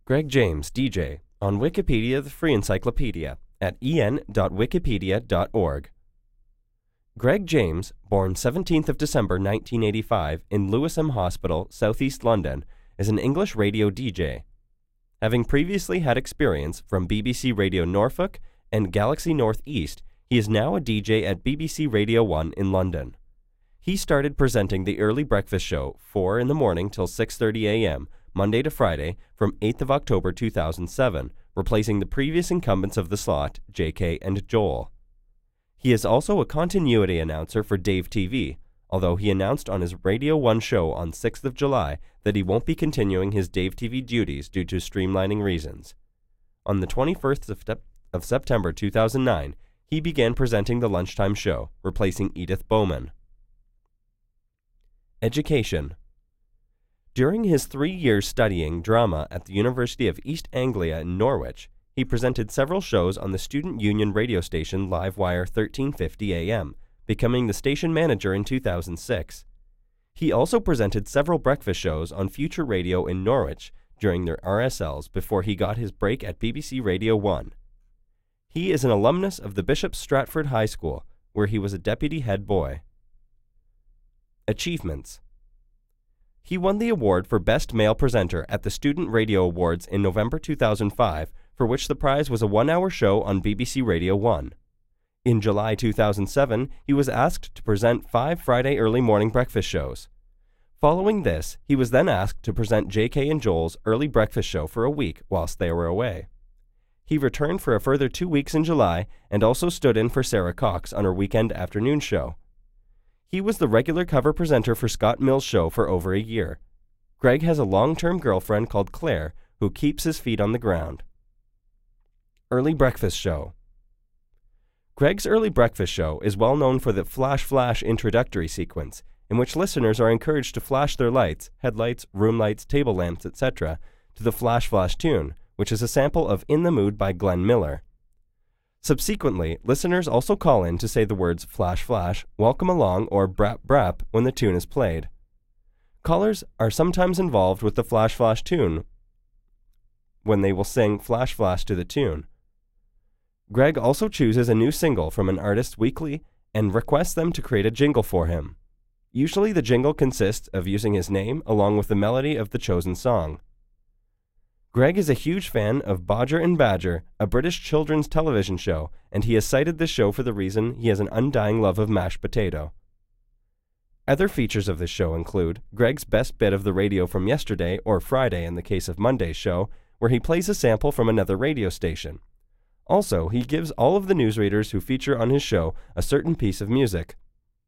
Greg James, DJ, on Wikipedia, the free encyclopedia, at en.wikipedia.org. Greg James, born 17th of December 1985 in Lewisham Hospital, Southeast London, is an English radio DJ. Having previously had experience from BBC Radio Norfolk and Galaxy North East, he is now a DJ at BBC Radio 1 in London. He started presenting the early breakfast show 4 in the morning till 6:30 a.m., Monday to Friday, from 8th of October 2007, replacing the previous incumbents of the slot, JK and Joel. He is also a continuity announcer for Dave TV, although he announced on his Radio 1 show on 6th of July that he won't be continuing his Dave TV duties due to streamlining reasons. On the 21st of September 2009, he began presenting the lunchtime show, replacing Edith Bowman. Education. During his 3 years studying drama at the University of East Anglia in Norwich, he presented several shows on the Student Union radio station Livewire 1350 AM, becoming the station manager in 2006. He also presented several breakfast shows on Future Radio in Norwich during their RSLs before he got his break at BBC Radio 1. He is an alumnus of the Bishop Stratford High School, where he was a deputy head boy. Achievements. He won the award for Best Male Presenter at the Student Radio Awards in November 2005, for which the prize was a 1-hour show on BBC Radio 1. In July 2007, he was asked to present 5 Friday early morning breakfast shows. Following this, he was then asked to present JK and Joel's early breakfast show for a week whilst they were away. He returned for a further 2 weeks in July and also stood in for Sarah Cox on her weekend afternoon show. He was the regular cover presenter for Scott Mill's show for over a year. Greg has a long-term girlfriend called Claire who keeps his feet on the ground. Early Breakfast Show. Greg's Early Breakfast Show is well known for the Flash Flash introductory sequence, in which listeners are encouraged to flash their lights, headlights, room lights, table lamps, etc., to the Flash Flash tune, which is a sample of In the Mood by Glenn Miller. Subsequently, listeners also call in to say the words Flash Flash, Welcome Along, or Brap Brap when the tune is played. Callers are sometimes involved with the Flash Flash tune when they will sing Flash Flash to the tune. Greg also chooses a new single from an artist weekly and requests them to create a jingle for him. Usually the jingle consists of using his name along with the melody of the chosen song. Greg is a huge fan of Bodger and Badger, a British children's television show, and he has cited this show for the reason he has an undying love of mashed potato. Other features of this show include Greg's best bit of the radio from yesterday, or Friday in the case of Monday's show, where he plays a sample from another radio station. Also, he gives all of the newsreaders who feature on his show a certain piece of music.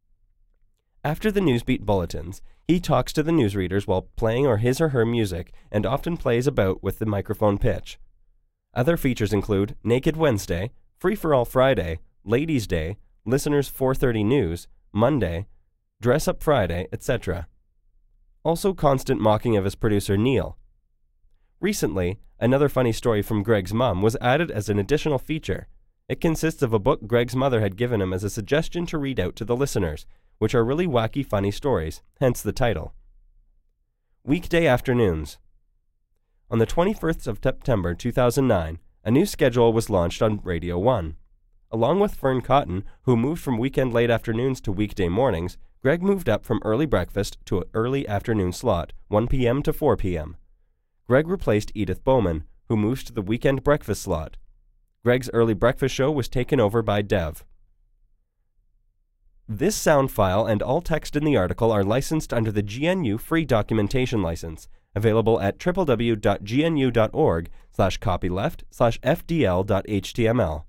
After the Newsbeat bulletins, he talks to the newsreaders while playing his or her music and often plays about with the microphone pitch. Other features include Naked Wednesday, Free for All Friday, Ladies' Day, Listeners 4:30 News, Monday, Dress Up Friday, etc. Also constant mocking of his producer Neil. Recently, another funny story from Greg's mom was added as an additional feature. It consists of a book Greg's mother had given him as a suggestion to read out to the listeners, which are really wacky funny stories, hence the title. Weekday Afternoons. On the 21st of September 2009, a new schedule was launched on Radio 1. Along with Fern Cotton, who moved from weekend late afternoons to weekday mornings, Greg moved up from early breakfast to an early afternoon slot, 1 p.m. to 4 p.m. Greg replaced Edith Bowman, who moves to the weekend breakfast slot. Greg's early breakfast show was taken over by Dev. This sound file and all text in the article are licensed under the GNU Free Documentation License, available at www.gnu.org/copyleft/fdl.html.